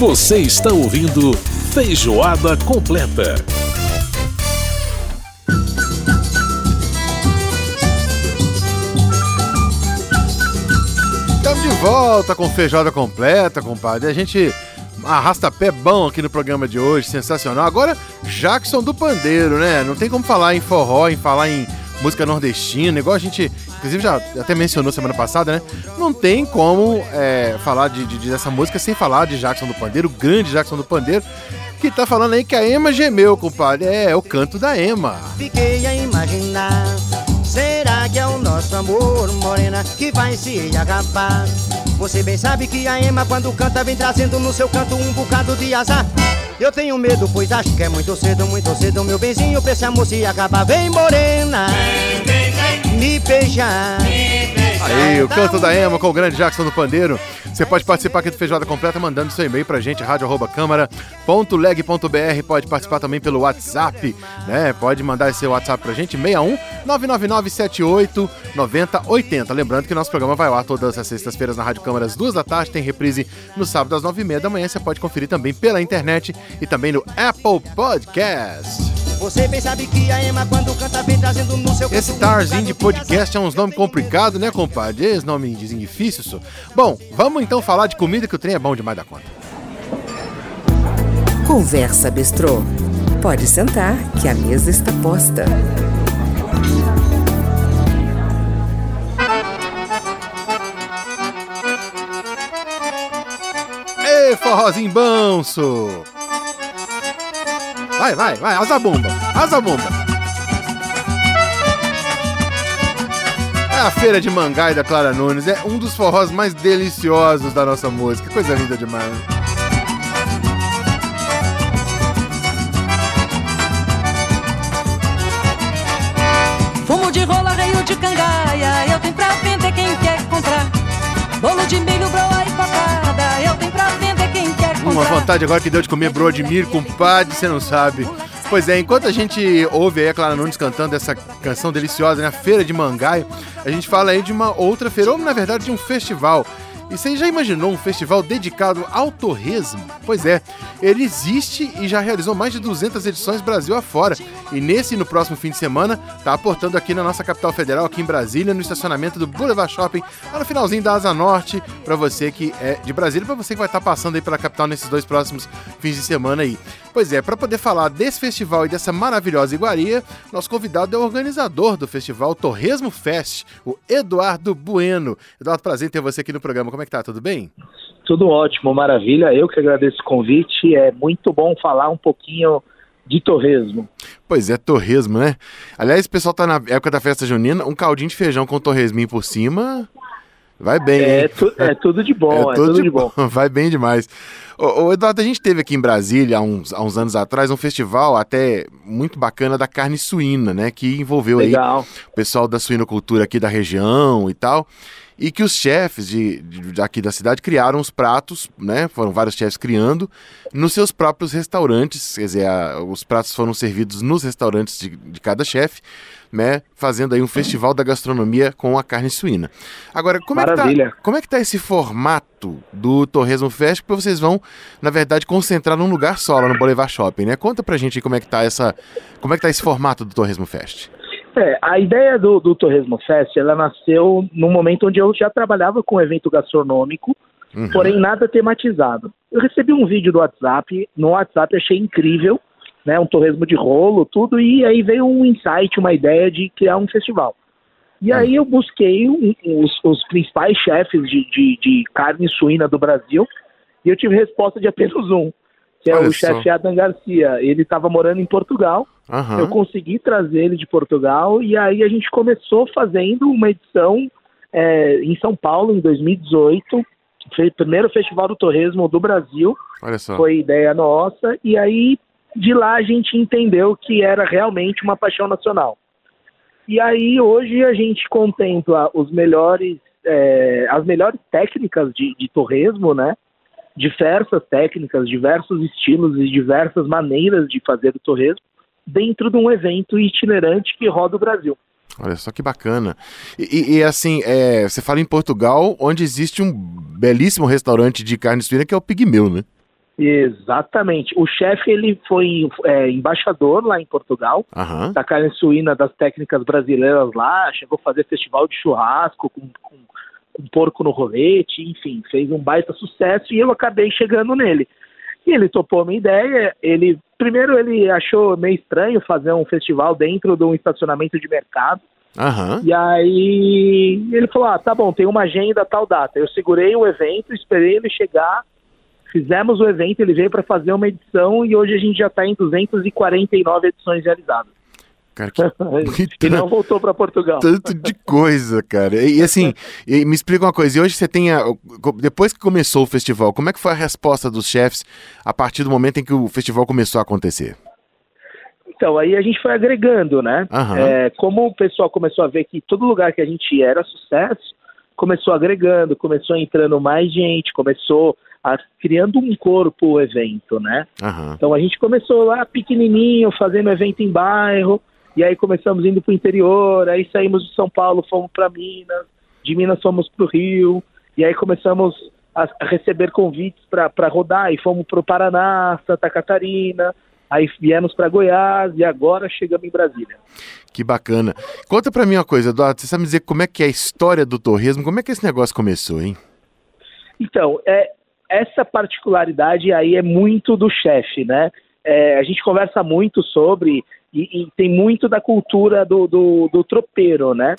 Você está ouvindo Feijoada Completa. Estamos de volta com Feijoada Completa, compadre. A gente arrasta pé bom aqui no programa de hoje, sensacional. Agora, Jackson do Pandeiro, né? Não tem como falar em forró, em falar em música nordestina, igual a gente, inclusive, já até mencionou semana passada, né? Não tem como falar dessa música sem falar de Jackson do Pandeiro, o grande Jackson do Pandeiro, que tá falando aí que a Ema gemeu, compadre. É o canto da Ema. Fiquei a imaginar, será que é o nosso amor, morena, que vai se acabar? Você bem sabe que a Ema, quando canta, vem trazendo no seu canto um bocado de azar. Eu tenho medo, pois acho que é muito cedo, meu benzinho, pra esse amor se acabar. Vem, morena, me beijar. Aí, o canto da Ema com o grande Jackson do Pandeiro. Você pode participar aqui do Feijoada Completa mandando seu e-mail pra gente, radio@câmara.leg.br. Pode participar também pelo WhatsApp, né? Pode mandar esse WhatsApp pra gente, 61 999 78 90 80. Lembrando que nosso programa vai ao ar todas as sextas-feiras na Rádio Câmara às 2 da tarde, tem reprise no sábado às 9h30 da manhã. Você pode conferir também pela internet e também no Apple Podcast. Você bem sabe que a Ema, quando canta, vem trazendo no seu canto. Esse tarzinho de podcast é uns nomes complicados, né, compadre? Esse nome difícil, só. Bom, vamos então falar de comida, que o trem é bom demais da conta. Conversa Bistrô. Pode sentar, que a mesa está posta. Ei, forrozinho banso! Vai, asa bomba. É a Feira de Mangai da Clara Nunes, é um dos forrós mais deliciosos da nossa música, coisa linda demais. Fumo de rola, reio de cangaia, eu tenho pra vender quem quer comprar. Bolo de milho, broa e cocada, eu tenho pra vender quem quer comprar. Uma vontade agora que deu de comer broa de milho, compadre, você não sabe. Pois é, enquanto a gente ouve aí a Clara Nunes cantando essa canção deliciosa, né, Feira de Mangai, a gente fala aí de uma outra feira, ou na verdade de um festival. E você já imaginou um festival dedicado ao torresmo? Pois é, ele existe e já realizou mais de 200 edições Brasil afora. E nesse e no próximo fim de semana, tá aportando aqui na nossa capital federal, aqui em Brasília, no estacionamento do Boulevard Shopping, lá no finalzinho da Asa Norte, pra você que é de Brasília, pra você que vai estar passando aí pela capital nesses 2 próximos fins de semana aí. Pois é, para poder falar desse festival e dessa maravilhosa iguaria, nosso convidado é o organizador do festival Torresmo Fest, o Eduardo Bueno. Eduardo, prazer em ter você aqui no programa. Como é que tá? Tudo bem? Tudo ótimo, maravilha. Eu que agradeço o convite. É muito bom falar um pouquinho de torresmo. Pois é, torresmo, né? Aliás, o pessoal tá na época da festa junina, um caldinho de feijão com torresminho por cima... Vai bem, é tudo de bom, tudo de bom. Vai bem demais. Ô, Eduardo, a gente teve aqui em Brasília, há uns anos atrás, um festival até muito bacana da carne suína, né? Que envolveu aí o pessoal da suinocultura aqui da região e tal. E que os chefes aqui da cidade criaram os pratos, né? Foram vários chefes criando nos seus próprios restaurantes. Quer dizer, os pratos foram servidos nos restaurantes de cada chefe, né, fazendo aí um festival da gastronomia com a carne suína. Agora, como é que tá esse formato do Torresmo Fest, que vocês vão, na verdade, concentrar num lugar só, lá no Boulevard Shopping, né? Conta pra gente aí como é que tá esse formato do Torresmo Fest. A ideia do Torresmo Fest, ela nasceu num momento onde eu já trabalhava com evento gastronômico, porém nada tematizado. Eu recebi um vídeo do WhatsApp, no WhatsApp achei incrível, né, um torresmo de rolo, tudo, e aí veio um insight, uma ideia de criar um festival. E aí eu busquei os principais chefes de carne suína do Brasil, e eu tive resposta de apenas um, que é o chefe Adam Garcia. Ele estava morando em Portugal, eu consegui trazer ele de Portugal, e aí a gente começou fazendo uma edição em São Paulo, em 2018, foi o primeiro festival do torresmo do Brasil, foi ideia nossa, e aí de lá a gente entendeu que era realmente uma paixão nacional. E aí hoje a gente contempla as melhores técnicas de torresmo, né? Diversas técnicas, diversos estilos e diversas maneiras de fazer o torresmo dentro de um evento itinerante que roda o Brasil. Olha só que bacana. E assim, você fala em Portugal, onde existe um belíssimo restaurante de carne suína que é o Pigmeu, né? Exatamente. O chefe, ele foi embaixador lá em Portugal, da carne suína, das técnicas brasileiras lá, chegou a fazer festival de churrasco com porco no rolete, enfim, fez um baita sucesso e eu acabei chegando nele. E ele topou a minha ideia, primeiro ele achou meio estranho fazer um festival dentro de um estacionamento de mercado, e aí ele falou, tá bom, tem uma agenda tal data. Eu segurei o evento, esperei ele chegar, fizemos o evento, ele veio para fazer uma edição e hoje a gente já está em 249 edições realizadas. Cara, e não voltou para Portugal. Tanto de coisa, cara. E assim, me explica uma coisa. E hoje você tem, depois que começou o festival, como é que foi a resposta dos chefs a partir do momento em que o festival começou a acontecer? Então, aí a gente foi agregando, né? Como o pessoal começou a ver que todo lugar que a gente ia era sucesso, começou agregando, começou entrando mais gente, começou criando um corpo o evento, né? Então a gente começou lá pequenininho, fazendo evento em bairro, e aí começamos indo para o interior, aí saímos de São Paulo, fomos para Minas, de Minas fomos para o Rio, e aí começamos a receber convites para rodar, e fomos para o Paraná, Santa Catarina, aí viemos para Goiás, e agora chegamos em Brasília. Que bacana. Conta para mim uma coisa, Eduardo, você sabe me dizer como é que é a história do torresmo, como é que esse negócio começou, hein? Então, essa particularidade aí é muito do chefe, né? A gente conversa muito sobre, e tem muito da cultura do tropeiro, né?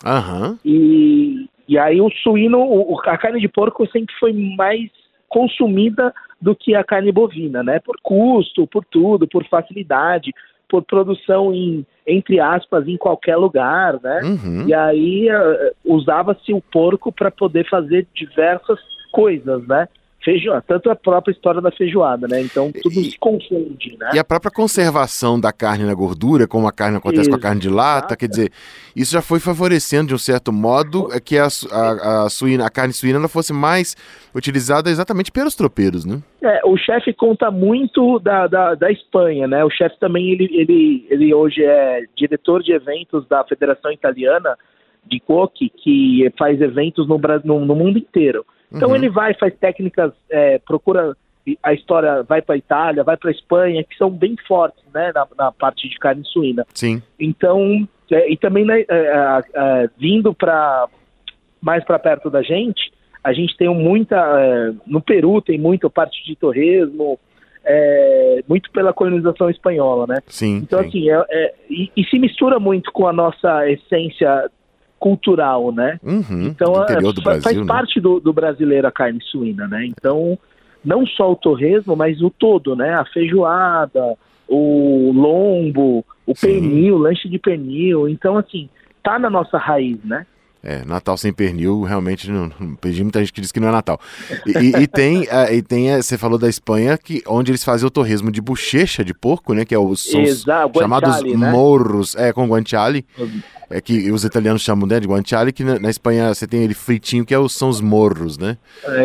E aí o suíno, a carne de porco sempre foi mais consumida do que a carne bovina, né? Por custo, por tudo, por facilidade, por produção entre aspas, em qualquer lugar, né? E aí usava-se o porco para poder fazer diversas coisas, né? Tanto a própria história da feijoada, né? Então tudo se confunde, né? E a própria conservação da carne na gordura, como a carne acontece com a carne de lata, quer dizer, isso já foi favorecendo de um certo modo que a carne suína ela fosse mais utilizada exatamente pelos tropeiros, né? O chefe conta muito da Espanha, né? O chefe também, ele hoje é diretor de eventos da Federação Italiana de Coque, que faz eventos no mundo inteiro. Então ele faz técnicas, procura a história, vai para a Itália, vai para a Espanha, que são bem fortes, né, na parte de carne suína. Sim. Então, e também vindo mais para perto da gente, a gente tem no Peru tem muita parte de torresmo, muito pela colonização espanhola, né? Sim. Então, assim, e se mistura muito com a nossa essência cultural, né? Então do Brasil, faz parte do brasileiro a carne suína, né? Então, não só o torresmo, mas o todo, né? A feijoada, o lombo, o pernil, lanche de pernil. Então, assim, tá na nossa raiz, né? Natal sem pernil, realmente, não perdi muita gente que diz que não é Natal. E tem, você falou da Espanha, onde eles fazem o torresmo de bochecha de porco, né? Que são os chamados morros, com guanciale, que os italianos chamam de guanciale, que na Espanha você tem ele fritinho, são os morros, né?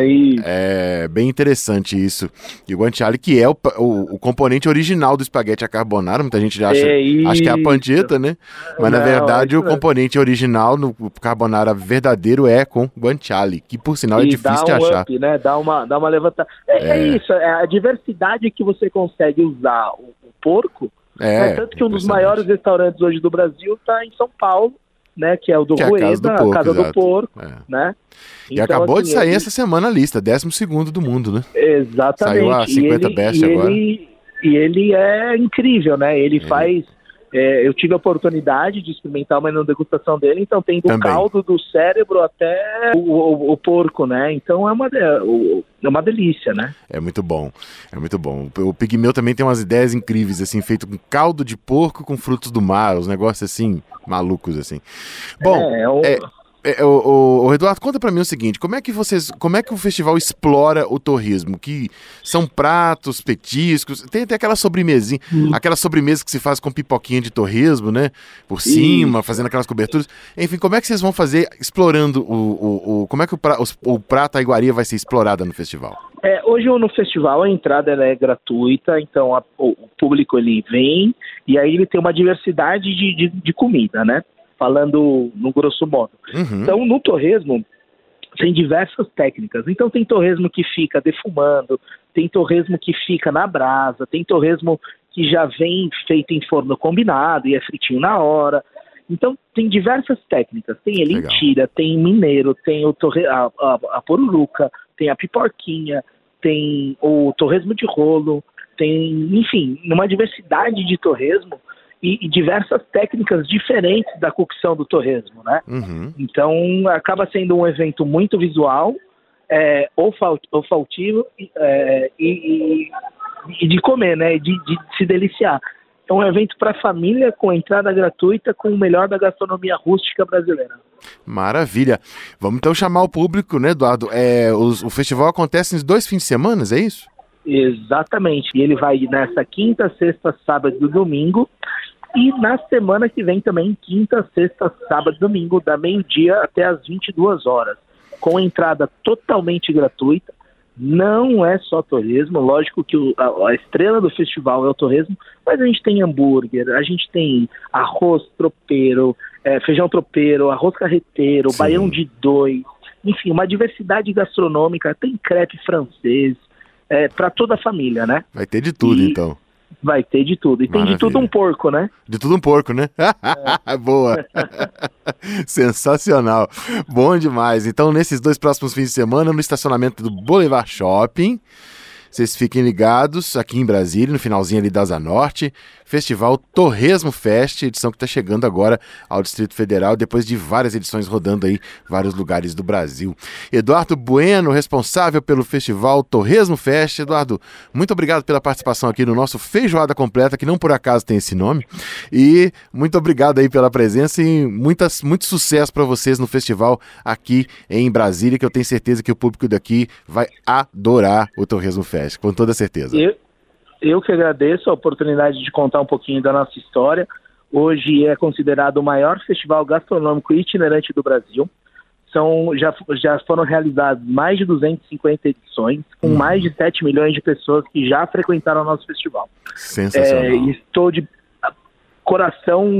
É bem interessante isso. E o guanciale, que é o componente original do espaguete à carbonara, muita gente acha que é a pancetta, né? Mas na verdade o componente original no carbonara verdadeiro é com guanciale, que por sinal é difícil de achar. Up, né? Dá uma levantada. Isso, a diversidade que você consegue usar o porco, tanto que um dos maiores restaurantes hoje do Brasil está em São Paulo, né? Que é o do Rueda, a Casa do Porco, né? E acabou de sair essa semana a lista, 12º do mundo, né? Exatamente. Saiu a 50 Best agora. E ele é incrível, né? Ele faz... eu tive a oportunidade de experimentar uma degustação dele, então tem do caldo do cérebro até o porco, né? Então é uma delícia, né? É muito bom. O Pigmeu também tem umas ideias incríveis, assim, feito com caldo de porco com frutos do mar, uns negócios assim, malucos, assim. Bom, o Eduardo, conta pra mim o seguinte, como é que o festival explora o torresmo? Que são pratos, petiscos, tem até aquela sobremesinha, aquela sobremesa que se faz com pipoquinha de torresmo, né? Por cima, fazendo aquelas coberturas. Enfim, como é que vocês vão fazer explorando como é que o prato, a iguaria vai ser explorada no festival? Hoje no festival a entrada é gratuita, então o público ele vem e aí ele tem uma diversidade de comida, né? Falando no grosso modo. Então, no torresmo, tem diversas técnicas. Então tem torresmo que fica defumando, tem torresmo que fica na brasa, tem torresmo que já vem feito em forno combinado e é fritinho na hora. Então tem diversas técnicas. Tem ele em tira, tem mineiro, tem a poruruca, tem a piporquinha, tem o torresmo de rolo, tem, enfim, uma diversidade de torresmo e diversas técnicas diferentes da cocção do torresmo, né? Uhum. Então acaba sendo um evento muito visual, olfativo e de comer, né? De se deliciar. É um evento para a família, com entrada gratuita, com o melhor da gastronomia rústica brasileira. Maravilha. Vamos então chamar o público, né, Eduardo? O festival acontece em 2 fins de semana, é isso? Exatamente. E ele vai nessa quinta, sexta, sábado e domingo. E na semana que vem também, quinta, sexta, sábado e domingo, da meio-dia até as 22 horas. Com entrada totalmente gratuita. Não é só torresmo, lógico que a estrela do festival é o torresmo, mas a gente tem hambúrguer, a gente tem arroz tropeiro, feijão tropeiro, arroz carreteiro, Sim. Baião de dois, enfim, uma diversidade gastronômica, tem crepe francês, para toda a família, né? Vai ter de tudo, então. Vai ter de tudo. E Maravilha. Tem de tudo um porco, né? De tudo um porco, né? Boa. Sensacional. Bom demais. Então, nesses 2 próximos fins de semana, no estacionamento do Boulevard Shopping, vocês fiquem ligados, aqui em Brasília, no finalzinho ali da Asa Norte, Festival Torresmo Fest, edição que está chegando agora ao Distrito Federal, depois de várias edições rodando aí vários lugares do Brasil. Eduardo Bueno, responsável pelo Festival Torresmo Fest. Eduardo, muito obrigado pela participação aqui no nosso Feijoada Completa, que não por acaso tem esse nome, e muito obrigado aí pela presença e muito sucesso para vocês no festival aqui em Brasília, que eu tenho certeza que o público daqui vai adorar o Torresmo Fest, com toda certeza. Eu que agradeço a oportunidade de contar um pouquinho da nossa história. Hoje é considerado o maior festival gastronômico itinerante do Brasil. Já foram realizadas mais de 250 edições, com mais de 7 milhões de pessoas que já frequentaram o nosso festival. Sensacional. Estou de coração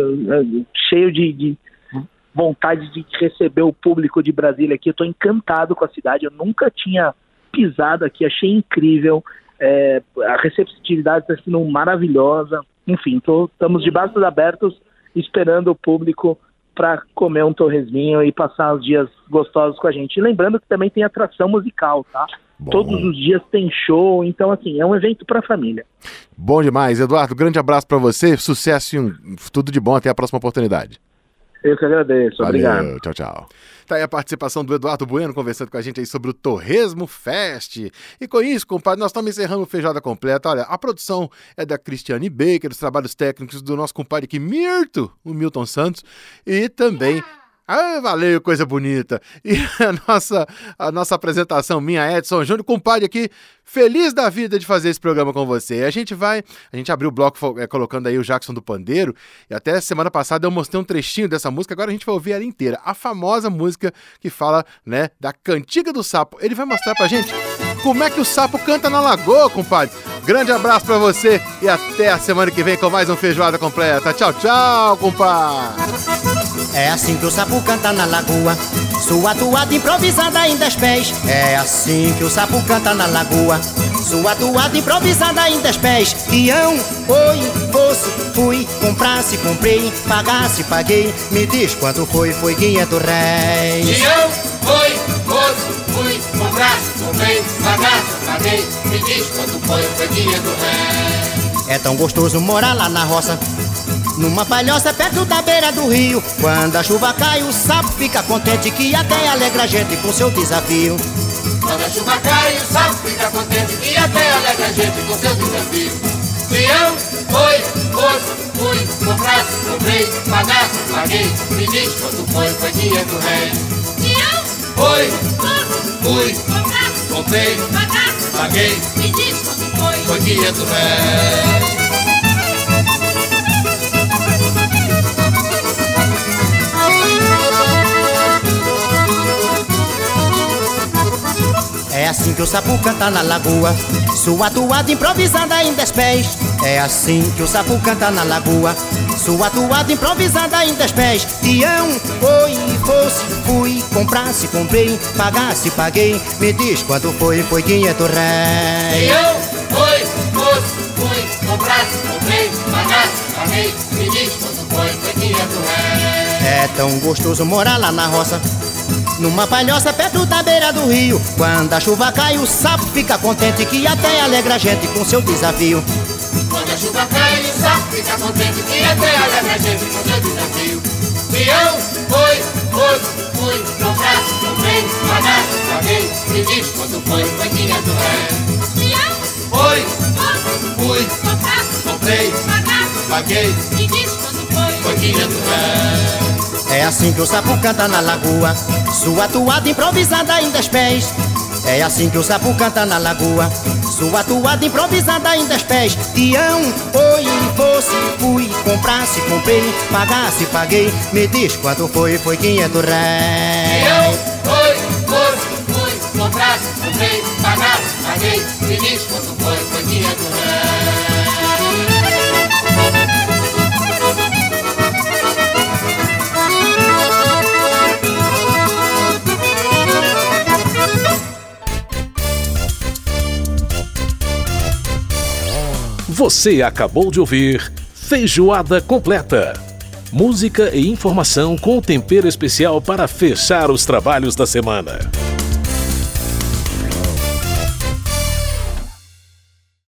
cheio de vontade de receber o público de Brasília aqui. Eu estou encantado com a cidade, eu nunca tinha pisado aqui, achei incrível. A receptividade está sendo maravilhosa. Enfim, estamos de braços abertos esperando o público para comer um torresminho e passar os dias gostosos com a gente. E lembrando que também tem atração musical, tá? Bom. Todos os dias tem show, então assim, é um evento para a família. Bom demais, Eduardo, grande abraço para você, sucesso e tudo de bom, até a próxima oportunidade. Eu que agradeço, obrigado. Valeu, tchau, tchau. Tá aí a participação do Eduardo Bueno conversando com a gente aí sobre o Torresmo Fest. E com isso, compadre, nós estamos encerrando o Feijoada Completa. Olha, a produção é da Cristiane Baker, os trabalhos técnicos do nosso compadre aqui, o Milton Santos, e também... valeu, coisa bonita. E a nossa apresentação, minha Edson Júnior, compadre aqui, feliz da vida de fazer esse programa com você. A gente abriu o bloco colocando aí o Jackson do Pandeiro, e até semana passada eu mostrei um trechinho dessa música, agora a gente vai ouvir ela inteira. A famosa música que fala, né, da cantiga do sapo. Ele vai mostrar pra gente como é que o sapo canta na lagoa, compadre. Grande abraço pra você e até a semana que vem com mais um Feijoada Completa. Tchau, tchau, compadre. É assim que o sapo canta na lagoa, sua toada improvisada em 10 pés. É assim que o sapo canta na lagoa, sua toada improvisada em 10 pés. Peão, oi, fosse, fui, comprasse, comprei, pagasse, paguei. Me diz quanto foi 500 réis. Peão, oi, fosse, fui, comprasse, comprei, pagasse, paguei. Me diz quanto foi 500 réis. É tão gostoso morar lá na roça, numa palhoça perto da beira do rio. Quando a chuva cai, o sapo fica contente, que até alegra a gente com seu desafio. Quando a chuva cai, o sapo fica contente, que até alegra a gente com seu desafio. Peão, oi, fosse, fui, comprasse, comprei, pagasse, paguei. Me diz quanto foi 500 réis. Peão, oi, fosse, fui, comprasse, comprei, pagasse, paguei. Me diz quanto foi 500 réis. É assim que o sapo canta na lagoa, sua toada improvisada em 10 pés. É assim que o sapo canta na lagoa, sua toada improvisada em 10 pés. Tião, foi, fosse, fui, comprasse, comprei, pagasse, paguei. Me diz quanto foi 500 réis. Tião, foi, fosse, fui, comprasse, comprei, pagasse, paguei. Me diz quanto foi 500 réis. É tão gostoso morar lá na roça, numa palhoça perto da beira do rio. Quando a chuva cai, o sapo fica contente, que até alegra a gente com seu desafio. Quando a chuva cai, o sapo fica contente, que até alegra a gente com seu desafio. Tião, foi, fosse, fui, comprasse, comprei, pagasse, paguei. Me diz quanto foi 500 réis. Tião, Foi, fosse, fui, comprasse, comprei, pagasse, paguei. me diz quanto Foi 500 réis. É assim que o sapo canta na lagoa, sua toada improvisada em 10 pés. É assim que o sapo canta na lagoa, sua toada improvisada em 10 pés. Tião, foi, fosse, fui, comprasse, comprei, pagasse, paguei. Me diz quanto foi 500 réis. Tião, foi, fosse, fui, comprasse, comprei, pagasse, paguei. Me diz quanto foi 500 réis. Você acabou de ouvir Feijoada Completa. Música e informação com tempero especial para fechar os trabalhos da semana.